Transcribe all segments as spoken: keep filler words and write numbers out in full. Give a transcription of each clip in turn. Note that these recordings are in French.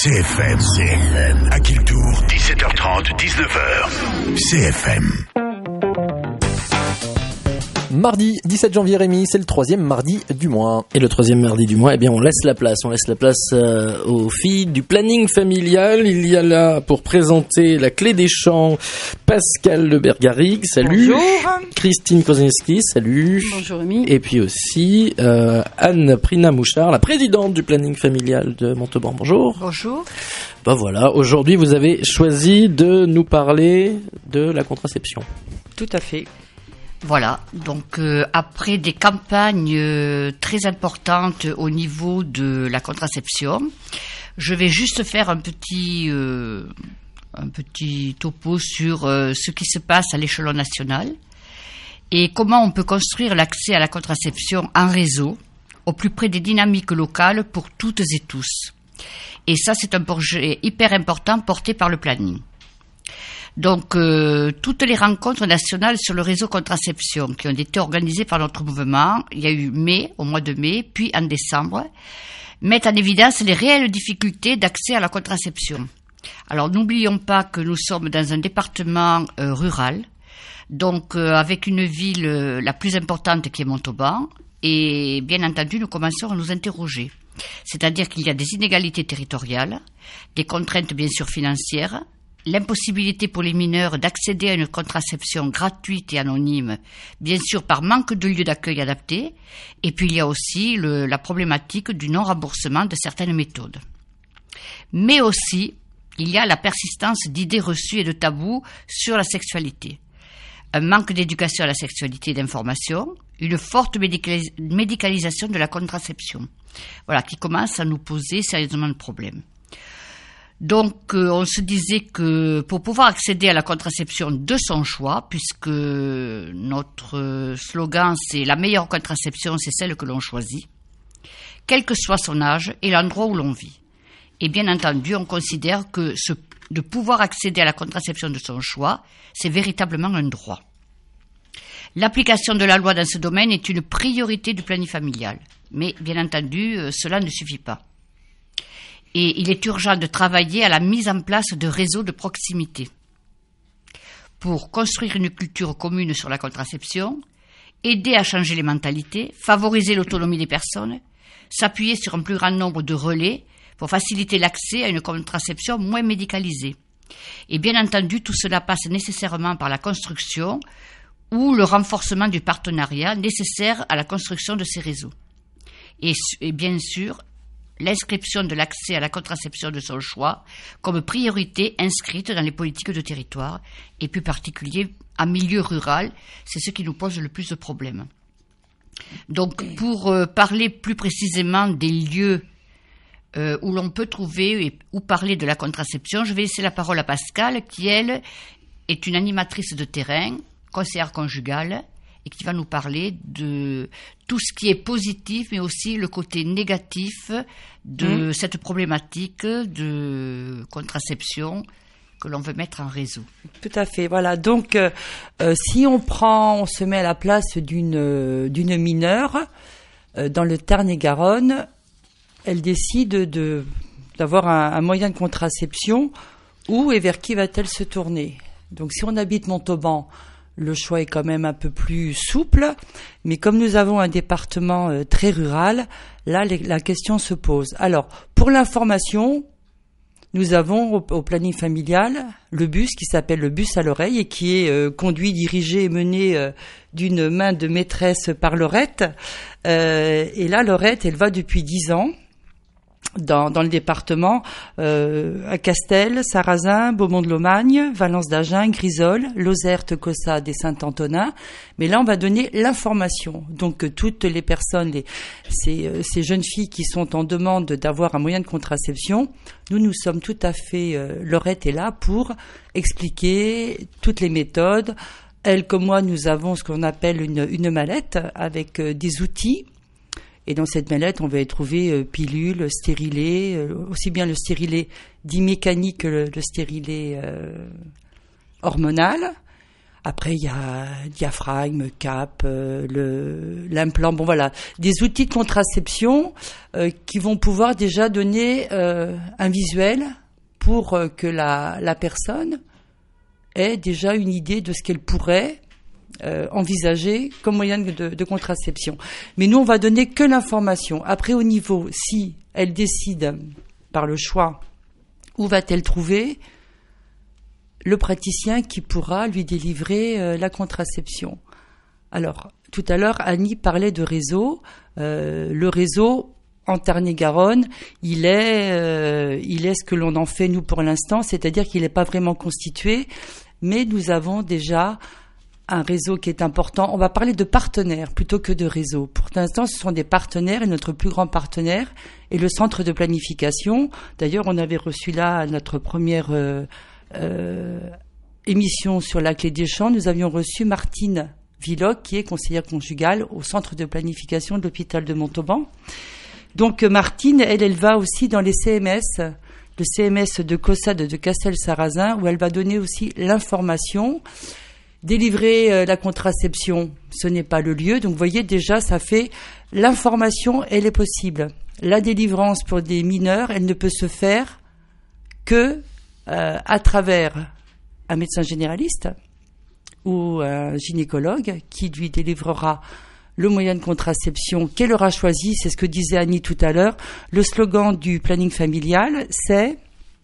C F M, C F M, à Kiltour, dix-sept heures trente, dix-neuf heures, C F M. Mardi dix-sept janvier, Rémi, c'est le troisième mardi du mois. Et le troisième mardi du mois, eh bien, on laisse la place. On laisse la place euh, aux filles du planning familial. Il y a là, pour présenter la clé des champs, Pascal Le Bergaric. Salut. Bonjour. Christine Kozinski. Salut. Bonjour, Rémi. Et puis aussi euh, Anne Prina-Mouchard, la présidente du planning familial de Montauban. Bonjour. Bonjour. Ben voilà, aujourd'hui, vous avez choisi de nous parler de la contraception. Tout à fait. Voilà, donc euh, après des campagnes euh, très importantes au niveau de la contraception, je vais juste faire un petit, euh, un petit topo sur euh, ce qui se passe à l'échelon national et comment on peut construire l'accès à la contraception en réseau, au plus près des dynamiques locales pour toutes et tous. Et ça, c'est un projet hyper important porté par le planning. Donc, euh, toutes les rencontres nationales sur le réseau contraception qui ont été organisées par notre mouvement, il y a eu mai, au mois de mai, puis en décembre, mettent en évidence les réelles difficultés d'accès à la contraception. Alors, n'oublions pas que nous sommes dans un département euh, rural, donc euh, avec une ville euh, la plus importante qui est Montauban, et bien entendu, nous commençons à nous interroger. C'est-à-dire qu'il y a des inégalités territoriales, des contraintes bien sûr financières, l'impossibilité pour les mineurs d'accéder à une contraception gratuite et anonyme, bien sûr par manque de lieux d'accueil adaptés, et puis il y a aussi le, la problématique du non-remboursement de certaines méthodes. Mais aussi, il y a la persistance d'idées reçues et de tabous sur la sexualité, un manque d'éducation à la sexualité et d'information, une forte médicalis- médicalisation de la contraception, voilà, qui commence à nous poser sérieusement de problèmes. Donc, euh, on se disait que pour pouvoir accéder à la contraception de son choix, puisque notre slogan c'est la meilleure contraception, c'est celle que l'on choisit, quel que soit son âge et l'endroit où l'on vit. Et bien entendu, on considère que ce, de pouvoir accéder à la contraception de son choix, c'est véritablement un droit. L'application de la loi dans ce domaine est une priorité du planning familial. Mais bien entendu, euh, cela ne suffit pas. Et il est urgent de travailler à la mise en place de réseaux de proximité pour construire une culture commune sur la contraception, aider à changer les mentalités, favoriser l'autonomie des personnes, s'appuyer sur un plus grand nombre de relais pour faciliter l'accès à une contraception moins médicalisée. Et bien entendu, tout cela passe nécessairement par la construction ou le renforcement du partenariat nécessaire à la construction de ces réseaux. Et, et bien sûr, l'inscription de l'accès à la contraception de son choix comme priorité inscrite dans les politiques de territoire, et plus particulier en milieu rural, c'est ce qui nous pose le plus de problèmes. Donc, pour euh, parler plus précisément des lieux euh, où l'on peut trouver et où parler de la contraception, je vais laisser la parole à Pascal, qui, elle, est une animatrice de terrain, conseillère conjugale, et qui va nous parler de tout ce qui est positif, mais aussi le côté négatif de mmh. cette problématique de contraception que l'on veut mettre en réseau. Tout à fait, voilà. Donc, euh, euh, si on prend, on se met à la place d'une, euh, d'une mineure, euh, dans le Tarn-et-Garonne, elle décide de, d'avoir un, un moyen de contraception, où et vers qui va-t-elle se tourner ? Donc, si on habite Montauban, le choix est quand même un peu plus souple, mais comme nous avons un département euh, très rural, là, les, la question se pose. Alors, pour l'information, nous avons au, au planning familial le bus qui s'appelle le bus à l'oreille et qui est euh, conduit, dirigé et mené euh, d'une main de maîtresse par Laurette. Euh, et là, Laurette, elle va depuis dix ans. Dans, dans le département, euh, à Castel, Sarrazin, Beaumont-de-Lomagne, Valence d'Agen, Grisol, Lozerte, Caussade et Saint-Antonin. Mais là, on va donner l'information. Donc, euh, toutes les personnes, les, ces, euh, ces jeunes filles qui sont en demande d'avoir un moyen de contraception, nous, nous sommes tout à fait, euh, Laurette est là pour expliquer toutes les méthodes. Elle, comme moi, nous avons ce qu'on appelle une, une mallette avec euh, des outils. Et dans cette mallette, on va y trouver euh, pilules, stérilés, euh, aussi bien le stérilet dit mécanique que le, le stérilet euh, hormonal. Après, il y a diaphragme, cap, euh, le, l'implant. Bon, voilà, des outils de contraception euh, qui vont pouvoir déjà donner euh, un visuel pour euh, que la, la personne ait déjà une idée de ce qu'elle pourrait euh, envisager comme moyen de, de contraception. Mais nous, on va donner que l'information. Après, au niveau, si elle décide par le choix, où va-t-elle trouver le praticien qui pourra lui délivrer euh, la contraception. Alors, tout à l'heure, Annie parlait de réseau. Euh, le réseau, en Tarn-et-Garonne, il est, euh, il est ce que l'on en fait, nous, pour l'instant, c'est-à-dire qu'il n'est pas vraiment constitué, mais nous avons déjà un réseau qui est important. On va parler de partenaires plutôt que de réseau. Pour l'instant, ce sont des partenaires, et notre plus grand partenaire est le centre de planification. D'ailleurs, on avait reçu là notre première... Euh, Euh, émission sur la clé des champs, nous avions reçu Martine Villoc, qui est conseillère conjugale au centre de planification de l'hôpital de Montauban. Donc Martine, elle, elle va aussi dans les C M S, le C M S de Caussade de Castel-Sarrazin, où elle va donner aussi l'information. Délivrer euh, la contraception, ce n'est pas le lieu. Donc vous voyez déjà, ça fait l'information, elle est possible. La délivrance pour des mineurs, elle ne peut se faire que Euh, à travers un médecin généraliste ou un gynécologue qui lui délivrera le moyen de contraception qu'elle aura choisi. C'est ce que disait Annie tout à l'heure. Le slogan du planning familial, c'est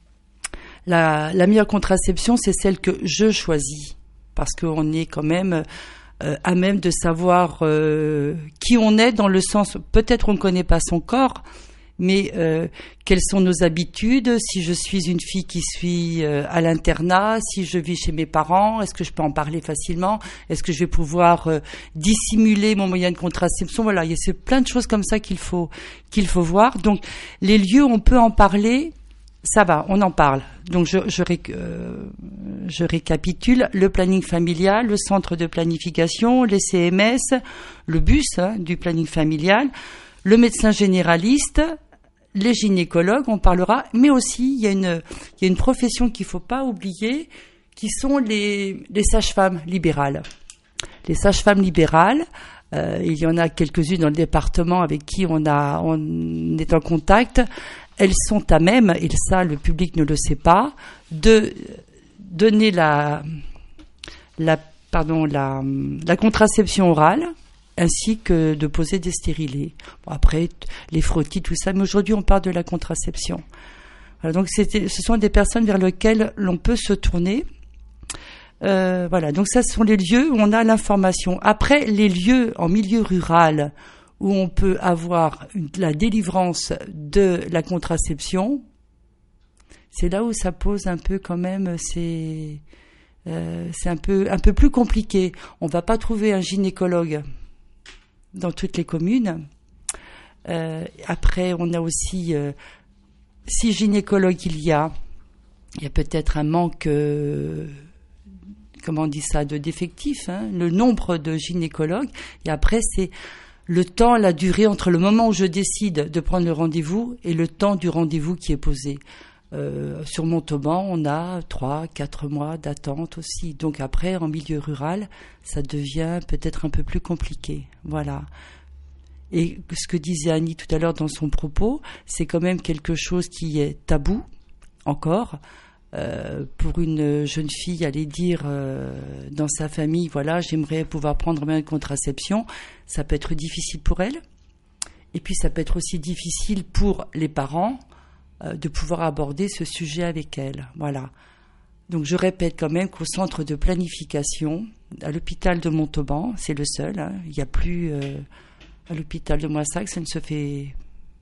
la, la meilleure contraception, c'est celle que je choisis, parce qu'on est quand même euh, à même de savoir euh, qui on est, dans le sens, peut-être on ne connaît pas son corps, mais euh, quelles sont nos habitudes, si je suis une fille qui suis euh, à l'internat, si je vis chez mes parents, est-ce que je peux en parler facilement, est-ce que je vais pouvoir euh, dissimuler mon moyen de contraception, voilà, il y a c'est plein de choses comme ça qu'il faut qu'il faut voir. Donc les lieux où on peut en parler, ça va, on en parle. Donc je je, ré, euh, je récapitule: le planning familial, le centre de planification, les C M S, le bus hein, du planning familial, le médecin généraliste, les gynécologues, on parlera, mais aussi il y a une il y a une profession qu'il faut pas oublier, qui sont les les sages-femmes libérales. Les sages-femmes libérales, euh, il y en a quelques-unes dans le département avec qui on a on est en contact. Elles sont à même, et ça le public ne le sait pas, de donner la la pardon la la contraception orale, ainsi que de poser des stérilés. Bon, après, les frottis, tout ça, mais aujourd'hui, on parle de la contraception. Voilà, donc, c'était, ce sont des personnes vers lesquelles l'on peut se tourner. Euh, voilà, donc ça, ce sont les lieux où on a l'information. Après, les lieux en milieu rural où on peut avoir une, la délivrance de la contraception, c'est là où ça pose un peu quand même, c'est, euh, c'est un peu, un peu plus compliqué. On va pas trouver un gynécologue dans toutes les communes. Euh, après, on a aussi, euh, si gynécologue il y a, il y a peut-être un manque, euh, comment on dit ça, de d'effectifs, hein, le nombre de gynécologues. Et après, c'est le temps, la durée entre le moment où je décide de prendre le rendez-vous et le temps du rendez-vous qui est posé. Euh, sur Montauban, on a trois, quatre mois d'attente aussi. Donc après, en milieu rural, ça devient peut-être un peu plus compliqué. Voilà. Et ce que disait Annie tout à l'heure dans son propos, c'est quand même quelque chose qui est tabou, encore. Euh, pour une jeune fille, aller dire euh, dans sa famille, voilà, j'aimerais pouvoir prendre un moyen de contraception, ça peut être difficile pour elle. Et puis ça peut être aussi difficile pour les parents, de pouvoir aborder ce sujet avec elle. Voilà. Donc je répète quand même qu'au centre de planification, à l'hôpital de Montauban, c'est le seul, hein, il n'y a plus euh, à l'hôpital de Moissac, ça ne se fait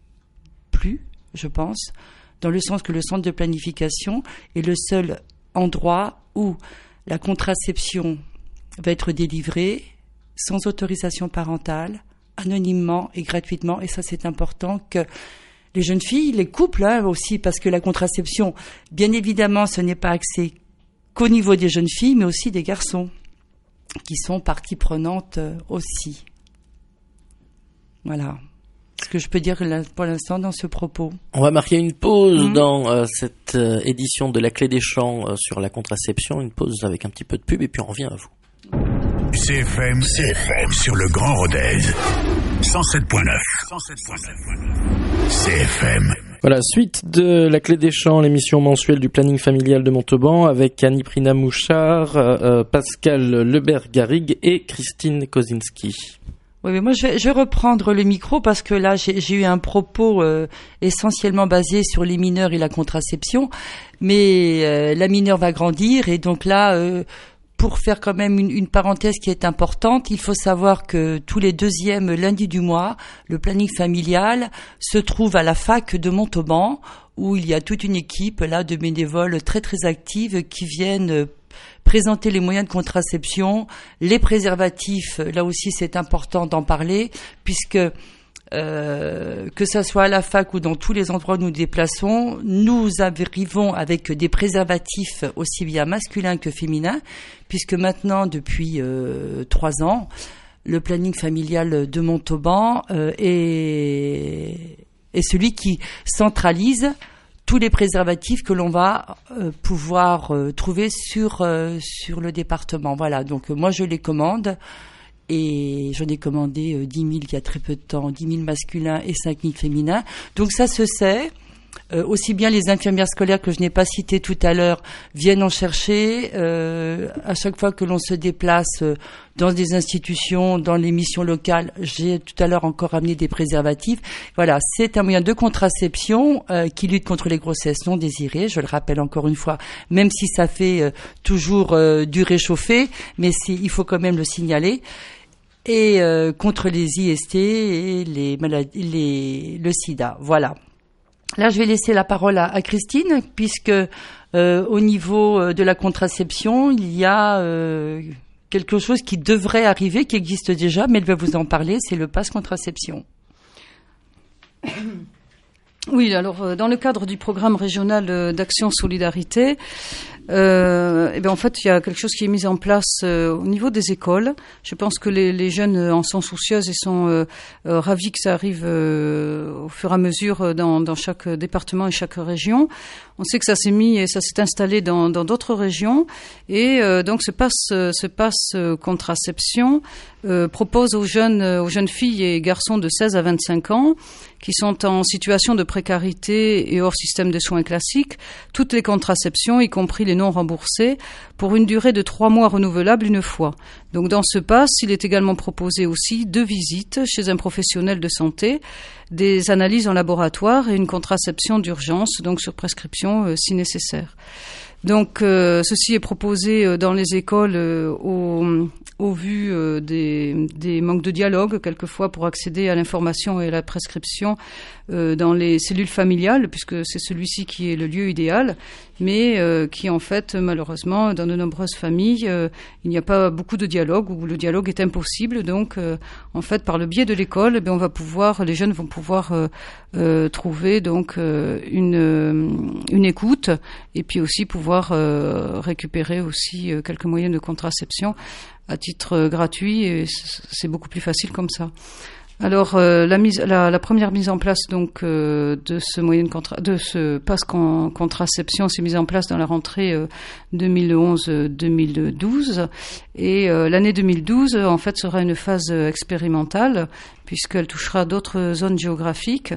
plus, je pense, dans le sens que le centre de planification est le seul endroit où la contraception va être délivrée sans autorisation parentale, anonymement et gratuitement, et ça c'est important que les jeunes filles, les couples hein, aussi, parce que la contraception, bien évidemment, ce n'est pas axé qu'au niveau des jeunes filles, mais aussi des garçons, qui sont partie prenante aussi. Voilà ce que je peux dire pour l'instant dans ce propos. On va marquer une pause mmh. dans euh, cette euh, édition de la Clé des Champs euh, sur la contraception, une pause avec un petit peu de pub, et puis on revient à vous. C F M, C F M sur le Grand Rodez. cent sept point neuf. C F M. Voilà, suite de La Clé des Champs, l'émission mensuelle du planning familial de Montauban avec Annie Prina Mouchard, euh, Pascal Lebert-Garrigue et Christine Kozinski. Oui, mais moi je vais, je vais reprendre le micro parce que là j'ai, j'ai eu un propos euh, essentiellement basé sur les mineurs et la contraception, mais euh, la mineure va grandir et donc là, euh, pour faire quand même une, une parenthèse qui est importante, il faut savoir que tous les deuxièmes lundis du mois, le planning familial se trouve à la fac de Montauban où il y a toute une équipe là de bénévoles très très actives qui viennent présenter les moyens de contraception, les préservatifs, là aussi c'est important d'en parler, puisque euh, que ça soit à la fac ou dans tous les endroits où nous nous déplaçons, nous arrivons avec des préservatifs aussi bien masculins que féminins, puisque maintenant, depuis euh, trois ans, le planning familial de Montauban euh, est, est celui qui centralise tous les préservatifs que l'on va euh, pouvoir euh, trouver sur euh, sur le département. Voilà, donc euh, moi je les commande et j'en ai commandé euh, dix mille il y a très peu de temps, dix mille masculins et cinq mille féminins. Donc ça se sait. Euh, aussi bien les infirmières scolaires que je n'ai pas citées tout à l'heure viennent en chercher. Euh, à chaque fois que l'on se déplace euh, dans des institutions, dans les missions locales, j'ai tout à l'heure encore amené des préservatifs. Voilà, c'est un moyen de contraception euh, qui lutte contre les grossesses non désirées. Je le rappelle encore une fois, même si ça fait euh, toujours euh, du réchauffé, mais c'est, il faut quand même le signaler. Et euh, contre les I S T et les maladies, les, le sida. Voilà. Là, je vais laisser la parole à, à Christine, puisque euh, au niveau de la contraception, il y a euh, quelque chose qui devrait arriver, qui existe déjà, mais elle va vous en parler, c'est le pass contraception. Oui, alors dans le cadre du programme régional d'action solidarité, euh, eh bien en fait il y a quelque chose qui est mis en place euh, au niveau des écoles. Je pense que les, les jeunes en sont soucieuses et sont euh, euh, ravis que ça arrive euh, au fur et à mesure dans, dans chaque département et chaque région. On sait que ça s'est mis et ça s'est installé dans, dans d'autres régions et euh, donc ce pass, ce pass contraception euh, propose aux jeunes, aux jeunes filles et garçons de seize à vingt-cinq ans qui sont en situation de précarité et hors système de soins classiques, toutes les contraceptions, y compris les non remboursées, pour une durée de trois mois renouvelable une fois. Donc dans ce pass, il est également proposé aussi deux visites chez un professionnel de santé, des analyses en laboratoire et une contraception d'urgence, donc sur prescription euh, si nécessaire. Donc euh, ceci est proposé euh, dans les écoles euh, au, au vu euh, des, des manques de dialogue quelquefois pour accéder à l'information et à la prescription euh, dans les cellules familiales, puisque c'est celui-ci qui est le lieu idéal, mais euh, qui en fait malheureusement dans de nombreuses familles euh, il n'y a pas beaucoup de dialogue ou le dialogue est impossible. Donc euh, en fait par le biais de l'école, eh bien, on va pouvoir, les jeunes vont pouvoir euh, euh, trouver donc euh, une euh, une écoute et puis aussi pouvoir euh, récupérer aussi euh, quelques moyens de contraception à titre euh, gratuit et c'est beaucoup plus facile comme ça. Alors euh, la mise, la, la première mise en place donc euh, de ce moyen de, contra- de ce pass con- contraception s'est mise en place dans la rentrée euh, deux mille onze deux mille douze et euh, l'année deux mille douze en fait sera une phase expérimentale puisqu'elle touchera d'autres zones géographiques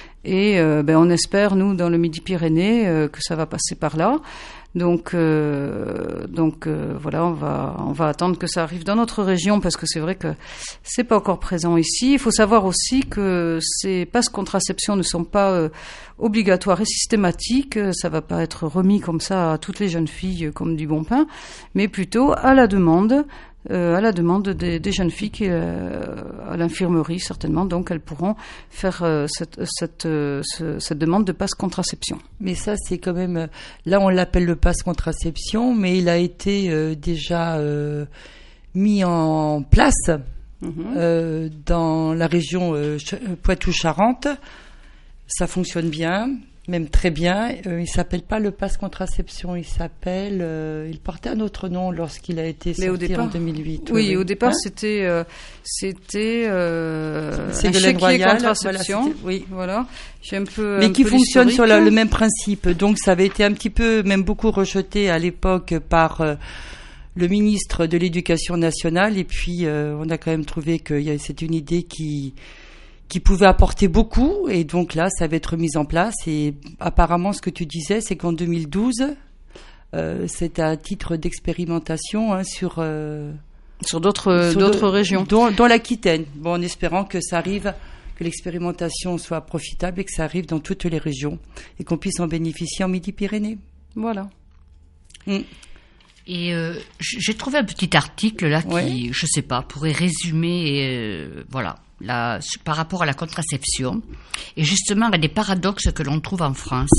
et euh, ben, on espère nous dans le Midi-Pyrénées euh, que ça va passer par là. Donc, euh, donc euh, voilà, on va, on va attendre que ça arrive dans notre région parce que c'est vrai que c'est pas encore présent ici. Il faut savoir aussi que ces passes contraception ne sont pas euh, obligatoires et systématiques. Ça va pas être remis comme ça à toutes les jeunes filles comme du bon pain, mais plutôt à la demande. Euh, à la demande des, des jeunes filles qui, euh, à l'infirmerie certainement, donc elles pourront faire euh, cette, cette, euh, ce, cette demande de passe contraception. Mais ça c'est quand même, là on l'appelle le passe contraception, mais il a été euh, déjà euh, mis en place mm-hmm. euh, dans la région euh, Poitou-Charentes. Ça fonctionne bien. Même très bien. Euh, il s'appelle pas le pass contraception, il s'appelle. Euh, il portait un autre nom lorsqu'il a été sorti départ, en deux mille huit. Oui, oui. au départ hein c'était euh, c'était euh, c'est un de chéquier contraception. Voilà, oui, voilà. J'ai un peu. Mais un qui peu fonctionne sur la, le le même principe. Donc ça avait été un petit peu, même beaucoup rejeté à l'époque par. Euh, le ministre de l'Éducation nationale, et puis euh, on a quand même trouvé que y a, c'est une idée qui qui pouvait apporter beaucoup, et donc là, ça va être mis en place. Et apparemment, ce que tu disais, c'est qu'en deux mille douze, euh, c'est à titre d'expérimentation hein, sur euh, sur d'autres sur d'autres le, régions, dans, dans l'Aquitaine. Bon, en espérant que ça arrive, que l'expérimentation soit profitable et que ça arrive dans toutes les régions et qu'on puisse en bénéficier en Midi-Pyrénées. Voilà. Mm. Et euh, j'ai trouvé un petit article là qui, Ouais. je sais pas, pourrait résumer, euh, voilà, la, par rapport à la contraception et justement à des paradoxes que l'on trouve en France.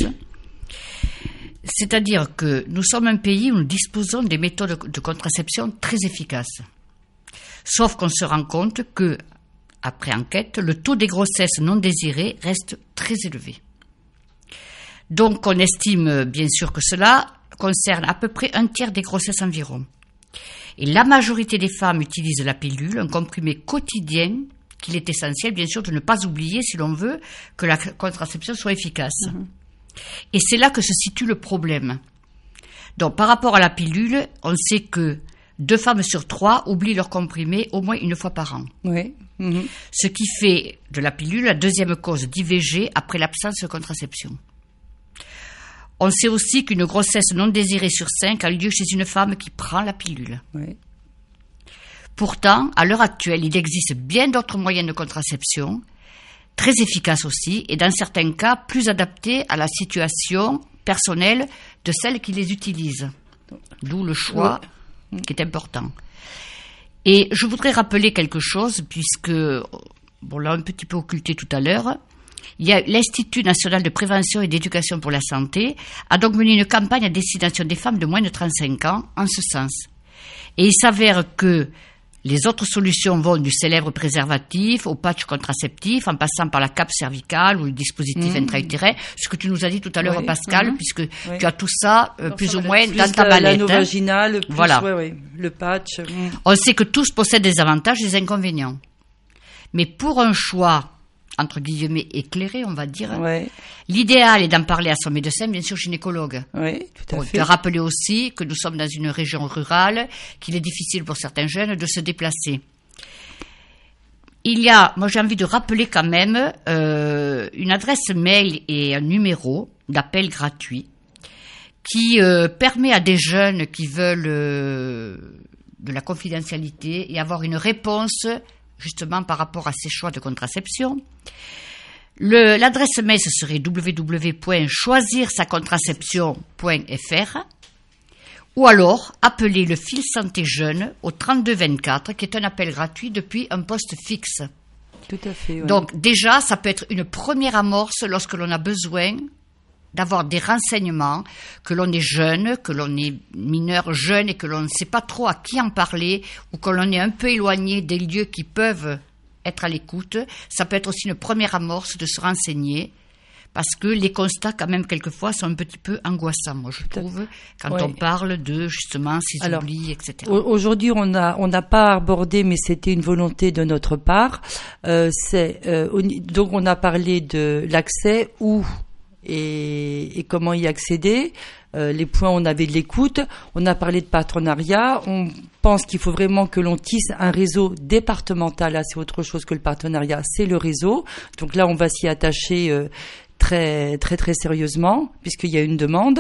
C'est-à-dire que nous sommes un pays où nous disposons des méthodes de contraception très efficaces. Sauf qu'on se rend compte que, après enquête, le taux des grossesses non désirées reste très élevé. Donc on estime bien sûr que cela concerne à peu près un tiers des grossesses environ. Et la majorité des femmes utilisent la pilule, un comprimé quotidien qu'il est essentiel bien sûr de ne pas oublier si l'on veut que la contraception soit efficace. Mmh. Et c'est là que se situe le problème. Donc par rapport à la pilule, on sait que deux femmes sur trois oublient leur comprimé au moins une fois par an. Oui. Mmh. Ce qui fait de la pilule la deuxième cause d'I V G après l'absence de contraception. On sait aussi qu'une grossesse non désirée sur cinq a lieu chez une femme qui prend la pilule. Oui. Pourtant, à l'heure actuelle, il existe bien d'autres moyens de contraception, très efficaces aussi, et dans certains cas, plus adaptés à la situation personnelle de celles qui les utilisent. D'où le choix oui. qui est important. Et je voudrais rappeler quelque chose, puisque, bon, l'a un petit peu occulté tout à l'heure, il y a l'Institut national de prévention et d'éducation pour la santé a donc mené une campagne à destination des femmes de moins de trente-cinq ans en ce sens. Et il s'avère que les autres solutions vont du célèbre préservatif au patch contraceptif, en passant par la cape cervicale ou le dispositif mmh. intra-utérin, ce que tu nous as dit tout à l'heure, oui. Pascal, mmh. puisque oui. tu as tout ça euh, plus ou moins plus dans ta mallette. L'anneau vaginal, plus, voilà. ouais, ouais, le patch. Mmh. On sait que tous possèdent des avantages et des inconvénients. Mais pour un choix entre guillemets éclairé, on va dire. Ouais. L'idéal est d'en parler à son médecin, bien sûr gynécologue. Oui, tout à bon, fait. De rappeler aussi que nous sommes dans une région rurale, qu'il est difficile pour certains jeunes de se déplacer. Il y a, moi j'ai envie de rappeler quand même euh, une adresse mail et un numéro d'appel gratuit qui euh, permet à des jeunes qui veulent euh, de la confidentialité et avoir une réponse justement par rapport à ces choix de contraception. Le, l'adresse mail, ce serait w w w point choisir sa contraception point f r ou alors appeler le fil santé jeune au trente-deux vingt-quatre, qui est un appel gratuit depuis un poste fixe. Tout à fait. Ouais. Donc déjà, ça peut être une première amorce lorsque l'on a besoin d'avoir des renseignements, que l'on est jeune, que l'on est mineur jeune et que l'on ne sait pas trop à qui en parler ou que l'on est un peu éloigné des lieux qui peuvent être à l'écoute. Ça peut être aussi une première amorce de se renseigner parce que les constats quand même quelquefois sont un petit peu angoissants, moi je trouve, quand ouais. on parle de justement ces Alors, oublis, et cetera. Aujourd'hui on a on n'a pas abordé, mais c'était une volonté de notre part. Euh, c'est euh, donc on a parlé de l'accès où Et, et comment y accéder, euh, les points on avait de l'écoute, on a parlé de partenariat, on pense qu'il faut vraiment que l'on tisse un réseau départemental, là c'est autre chose que le partenariat, c'est le réseau, donc là on va s'y attacher euh, très très très sérieusement, puisqu'il y a une demande.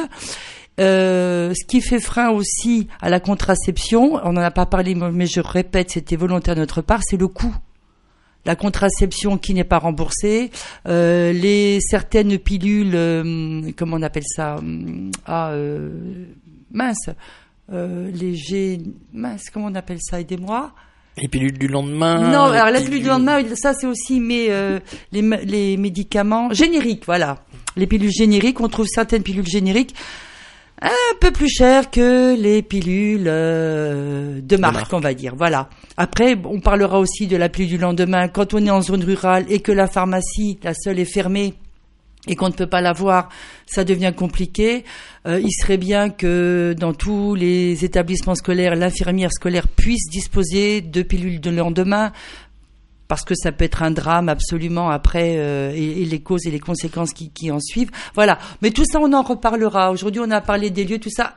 Euh, ce qui fait frein aussi à la contraception, on n'en a pas parlé mais je répète, c'était volontaire de notre part, c'est le coût. La contraception qui n'est pas remboursée, euh, les certaines pilules, euh, comment on appelle ça, ah euh, mince, euh, les G, mince, comment on appelle ça, aidez-moi. Les pilules du lendemain. Non, alors la pilule du lendemain, ça c'est aussi mais euh, les les médicaments génériques, voilà, les pilules génériques, on trouve certaines pilules génériques un peu plus cher que les pilules euh, de marque, marque, on va dire. Voilà. Après, on parlera aussi de la pilule du lendemain. Quand on est en zone rurale et que la pharmacie, la seule, est fermée et qu'on ne peut pas l'avoir, ça devient compliqué. Euh, il serait bien que dans tous les établissements scolaires, l'infirmière scolaire puisse disposer de pilules de lendemain, parce que ça peut être un drame absolument après euh, et, et les causes et les conséquences qui, qui en suivent. Voilà. Mais tout ça, on en reparlera. Aujourd'hui, on a parlé des lieux, tout ça.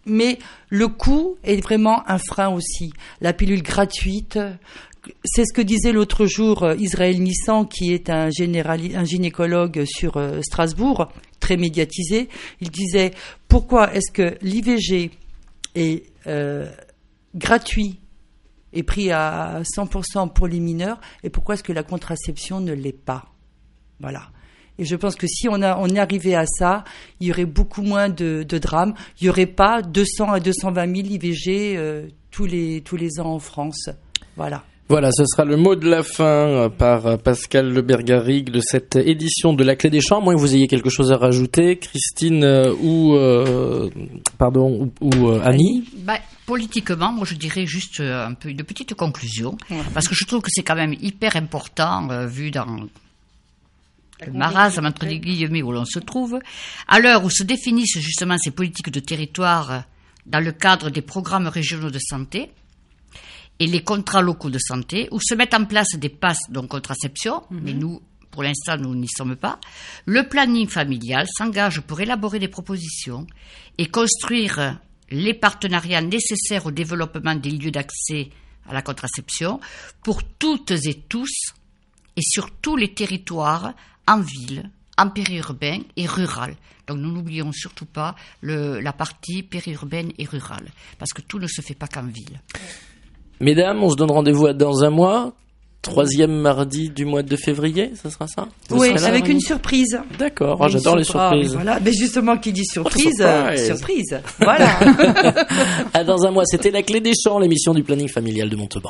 mais le coût est vraiment un frein aussi. La pilule gratuite, c'est ce que disait l'autre jour Israël Nissan, qui est un, générali- un gynécologue sur euh, Strasbourg, très médiatisé. Il disait, pourquoi est-ce que l'I V G est euh, gratuit et pris à cent pour cent pour les mineurs, et pourquoi est-ce que la contraception ne l'est pas? Voilà. Et je pense que si on, a, on est arrivé à ça, il y aurait beaucoup moins de, de drames. Il n'y aurait pas deux cents à deux cent vingt mille I V G euh, tous, les, tous les ans en France. Voilà. Voilà, ce sera le mot de la fin par Pascal Le Bergarigue de cette édition de La Clé des Champs. Moi, que vous ayez quelque chose à rajouter, Christine euh, ou euh, pardon ou, ou euh, Annie. Bah, politiquement, moi je dirais juste un peu une petite conclusion, parce que je trouve que c'est quand même hyper important euh, vu dans le marasme entre les guillemets où l'on se trouve, à l'heure où se définissent justement ces politiques de territoire dans le cadre des programmes régionaux de santé et les contrats locaux de santé, où se mettent en place des passes, donc contraception, mm-hmm. mais nous, pour l'instant, nous n'y sommes pas. Le planning familial s'engage pour élaborer des propositions et construire les partenariats nécessaires au développement des lieux d'accès à la contraception pour toutes et tous et sur tous les territoires, en ville, en périurbain et rural. Donc nous n'oublions surtout pas le, la partie périurbaine et rurale, parce que tout ne se fait pas qu'en ville. Mesdames, on se donne rendez-vous dans un mois, troisième mardi du mois de février, ça sera ça? Vous Oui, avec une surprise. D'accord, oh, j'adore les surprises. Voilà, mais justement, qui dit surprise, oh, surprise. surprise. Voilà. À dans un mois, c'était La Clé des Champs, l'émission du planning familial de Montauban.